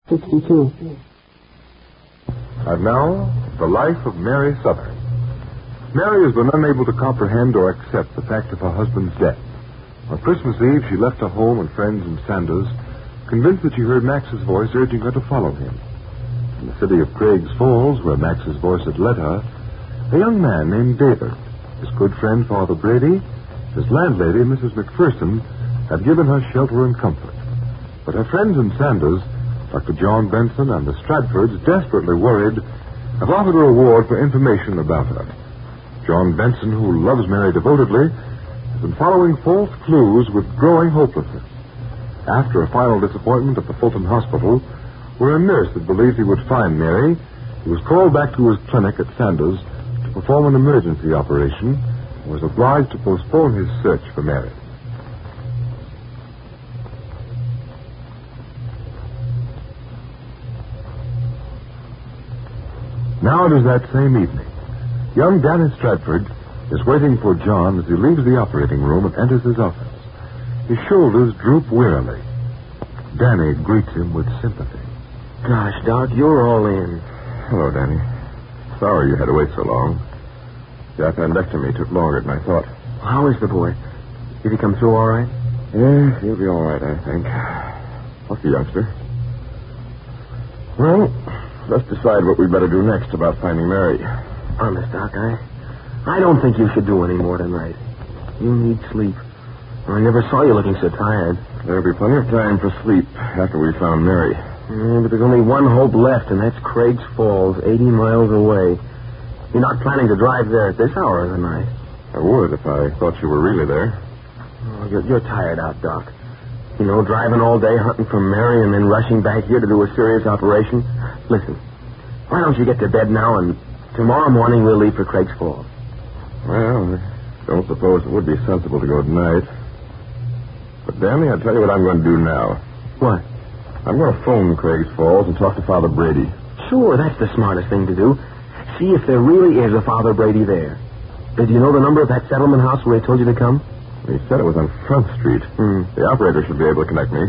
62. And now, the life of Mary Southern. Mary has been unable to comprehend or accept the fact of her husband's death. On Christmas Eve, she left her home and friends in Sanders, convinced that she heard Max's voice urging her to follow him. In the city of Craig's Falls, where Max's voice had led her, a young man named David, his good friend Father Brady, his landlady, Mrs. McPherson, had given her shelter and comfort. But her friends in Sanders, Dr. John Benson and the Stratfords, desperately worried, have offered a reward for information about her. John Benson, who loves Mary devotedly, has been following false clues with growing hopelessness. After a final disappointment at the Fulton Hospital, where a nurse had believed he would find Mary, he was called back to his clinic at Sanders to perform an emergency operation and was obliged to postpone his search for Mary. Now it is that same evening. Young Danny Stratford is waiting for John as he leaves the operating room and enters his office. His shoulders droop wearily. Danny greets him with sympathy. Gosh, Doc, you're all in. Hello, Danny. Sorry you had to wait so long. The appendectomy took longer than I thought. How is the boy? Did he come through all right? Yeah, he'll be all right, I think. Lucky youngster. Well, let's decide what we better do next about finding Mary. Honest, Doc, I don't think you should do any more tonight. You need sleep. I never saw you looking so tired. There'll be plenty of time for sleep after we found Mary. Yeah, but there's only one hope left, and that's Craig's Falls, 80 miles away. You're not planning to drive there at this hour of the night. I would if I thought you were really there. Oh, you're tired out, Doc. You know, driving all day hunting for Mary and then rushing back here to do a serious operation. Listen, why don't you get to bed now, and tomorrow morning we'll leave for Craig's Falls. Well, I don't suppose it would be sensible to go tonight. But, Danny, I'll tell you what I'm going to do now. What? I'm going to phone Craig's Falls and talk to Father Brady. Sure, that's the smartest thing to do. See if there really is a Father Brady there. Do you know the number of that settlement house where he told you to come? He said it was on Front Street. The operator should be able to connect me.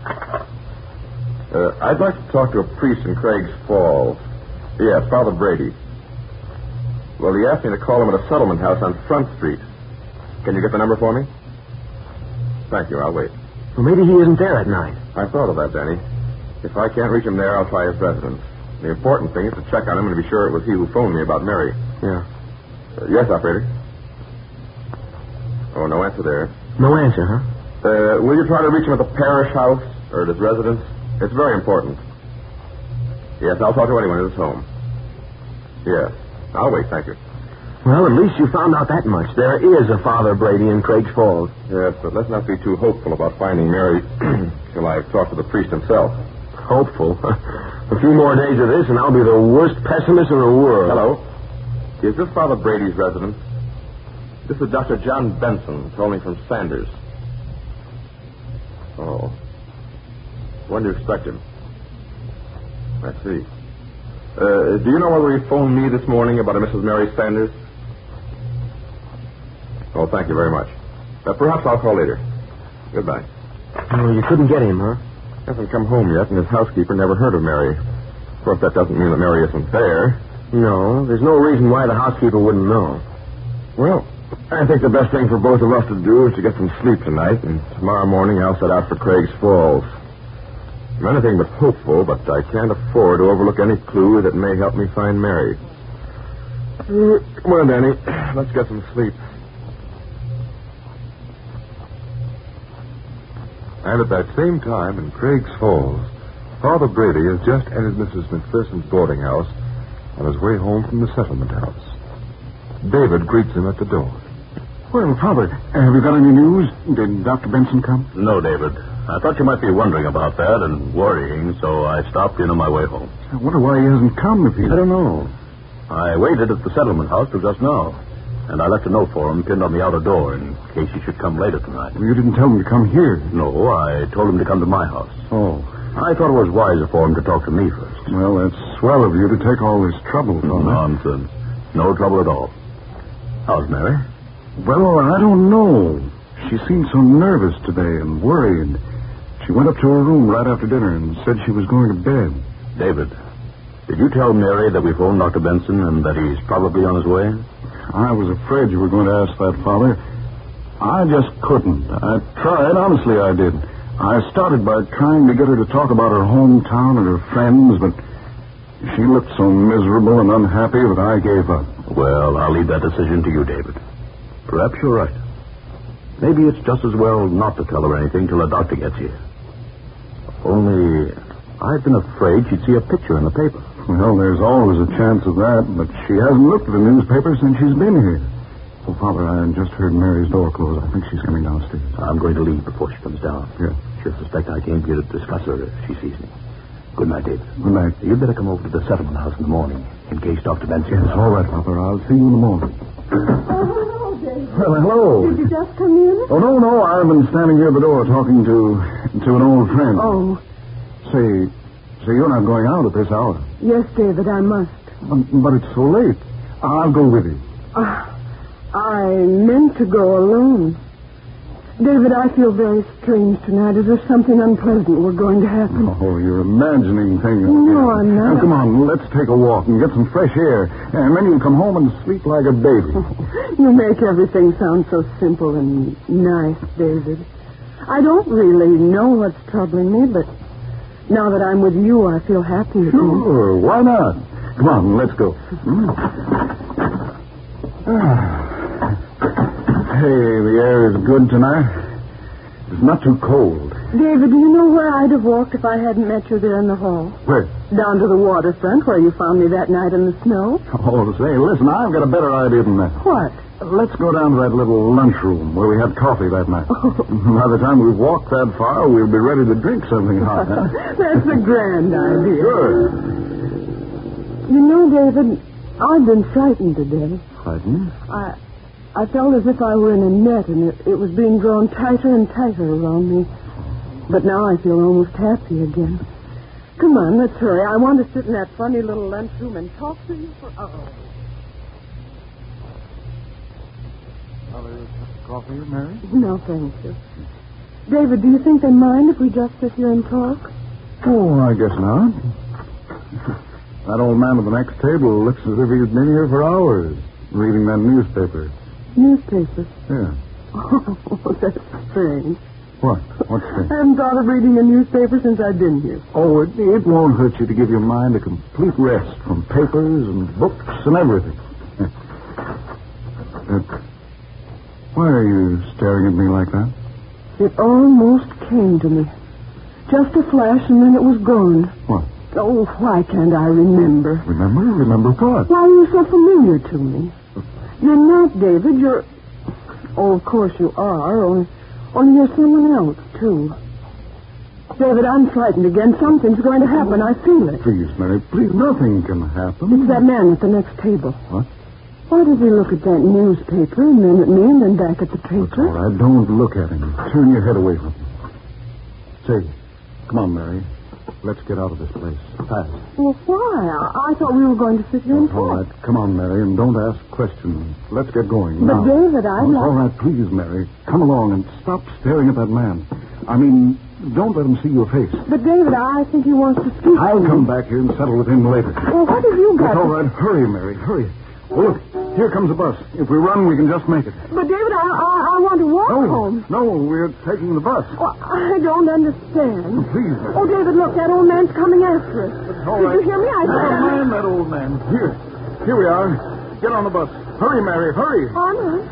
I'd like to talk to a priest in Craig's Falls. Yes, Father Brady. Well, he asked me to call him at a settlement house on Front Street. Can you get the number for me? Thank you, I'll wait. Well, maybe he isn't there at night. I thought of that, Danny. If I can't reach him there, I'll try his residence. The important thing is to check on him and to be sure it was he who phoned me about Mary. Yeah. Yes, operator. Oh, no answer there. No answer, huh? Will you try to reach him at the parish house or at his residence? It's very important. Yes, I'll talk to anyone at his home. Yes. I'll wait, thank you. Well, at least you found out that much. There is a Father Brady in Craig's Falls. Yes, but let's not be too hopeful about finding Mary till I talk to the priest himself. Hopeful? A few more days of this, and I'll be the worst pessimist in the world. Hello? Is this Father Brady's residence? This is Dr. John Benson, calling from Sanders. Oh. When do you expect him? I see. Do you know whether he phoned me this morning about a Mrs. Mary Sanders? Oh, thank you very much. Perhaps I'll call later. Goodbye. Oh, you couldn't get him, huh? Hasn't come home yet, and his housekeeper never heard of Mary. Of course, that doesn't mean that Mary isn't there. No, there's no reason why the housekeeper wouldn't know. Well, I think the best thing for both of us to do is to get some sleep tonight, and tomorrow morning I'll set out for Craig's Falls. I'm anything but hopeful, but I can't afford to overlook any clue that may help me find Mary. Come on, Danny. Let's get some sleep. And at that same time, in Craig's Falls, Father Brady has just entered Mrs. McPherson's boarding house on his way home from the settlement house. David greets him at the door. Well, Father, have you got any news? Did Dr. Benson come? No, David. I thought you might be wondering about that and worrying, so I stopped in on my way home. I wonder why he hasn't come if he... I don't know. I waited at the settlement house till just now, and I left a note for him pinned on the outer door in case he should come later tonight. Well, you didn't tell him to come here. No, I told him to come to my house. Oh. I thought it was wiser for him to talk to me first. Well, that's swell of you to take all this trouble, Father. Nonsense. No trouble at all. How's Mary? Well, I don't know. She seemed so nervous today and worried. She She went up to her room right after dinner and said she was going to bed. David, did you tell Mary that we phoned Dr. Benson and that he's probably on his way? I was afraid you were going to ask that, Father. I just couldn't. I tried, honestly I did. I started by trying to get her to talk about her hometown and her friends, but she looked so miserable and unhappy that I gave up. Well, I'll leave that decision to you, David. Perhaps you're right. Maybe it's just as well not to tell her anything till the doctor gets here. Only, I've been afraid she'd see a picture in the paper. Well, there's always a chance of that, but she hasn't looked at the newspaper since she's been here. Oh, Father, I just heard Mary's door close. I think she's coming downstairs. I'm going to leave before she comes down. Yeah. She'll suspect I came here to discuss her if she sees me. Good night, David. Good night. You'd better come over to the settlement house in the morning, in case Dr. Benson... Yes, all right, Father. I'll see you in the morning. Oh, hello, David. Well, hello. Did you just come in? Oh, no. I've been standing here at the door talking to an old friend. Oh, Say, you're not going out at this hour. yes, David, I must. But it's so late. I'll go with you. I meant to go alone. David, I feel very strange tonight. Is there something unpleasant we're going to happen? Oh, you're imagining things. No, I'm not. Now, come on, let's take a walk and get some fresh air. And then you'll come home and sleep like a baby. You make everything sound so simple and nice, David. I don't really know what's troubling me, but now that I'm with you, I feel happy again. Sure, why not? Come on, let's go. Hey, the air is good tonight. It's not too cold. David, do you know where I'd have walked if I hadn't met you there in the hall? Where? Down to the waterfront where you found me that night in the snow. Oh, say, listen, I've got a better idea than that. What? Let's go down to that little lunchroom where we had coffee that night. By the time we've walked that far, we'll be ready to drink something hot, huh? That's a grand idea. Sure. You know, David, I've been frightened today. Frightened? I felt as if I were in a net and it was being drawn tighter and tighter around me. But now I feel almost happy again. Come on, let's hurry. I want to sit in that funny little lunchroom and talk to you for hours. Coffee, Mary? No, thank you. David, do you think they mind if we just sit here and talk? Oh, I guess not. That old man at the next table looks as if he's been here for hours, reading that newspaper. Newspapers? Yeah. Oh, that's strange. What? What's I that? haven't thought of reading a newspaper since I've been here. Oh, it won't hurt you to give your mind a complete rest from papers and books and everything. Why are you staring at me like that? It almost came to me. Just a flash, and then it was gone. What? Oh, why can't I remember? Remember? Remember what? Why are you so familiar to me? You're not David. You're... Oh, of course you are. Only you're someone else, too. David, I'm frightened again. Something's going to happen. I feel it. Please, Mary, please. Nothing can happen. It's that man at the next table. What? Why does he look at that newspaper and then at me and then back at the All paper? right, don't look at him. Turn your head away from him. Say, come on, Mary. Let's get out of this place. Fast. Well, why? I thought we were going to sit here and All talk. right, come on, Mary, and don't ask questions. Let's get going But, now. David, I'd like... All right, please, Mary. Come along and stop staring at that man. I mean, don't let him see your face. But, David, I think he wants to speak I'll to me. come back here and settle with him later. Well, what have you got It's all to... right. Hurry, Mary, hurry. Oh, look, here comes a bus. If we run, we can just make it. But, David, I want to walk home. No, we're taking the bus. Well, I don't understand. Please, Mary. Oh, David, look, that old man's coming after us. All Did right. you hear me? I That said... old man, that old man. Here we are. Get on the bus. Hurry, Mary, hurry. All right.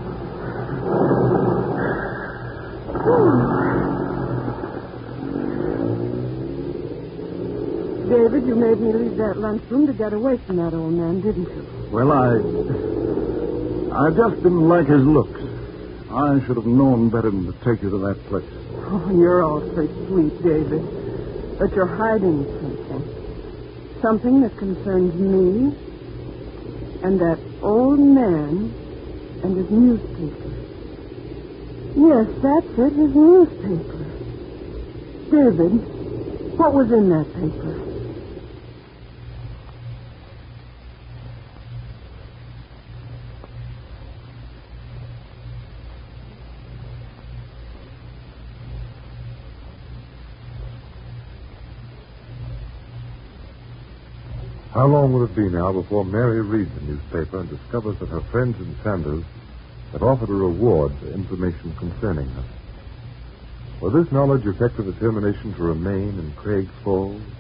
David, you made me leave that lunchroom to get away from that old man, didn't you? Well, I just didn't like his looks. I should have known better than to take you to that place. Oh, you're awfully sweet, David. But you're hiding something. Something that concerns me and that old man and his newspaper. Yes, that's it, his newspaper. David, what was in that paper? How long will it be now before Mary reads the newspaper and discovers that her friends in Sanders have offered a reward for information concerning her? Will this knowledge affect her determination to remain in Craig's Falls?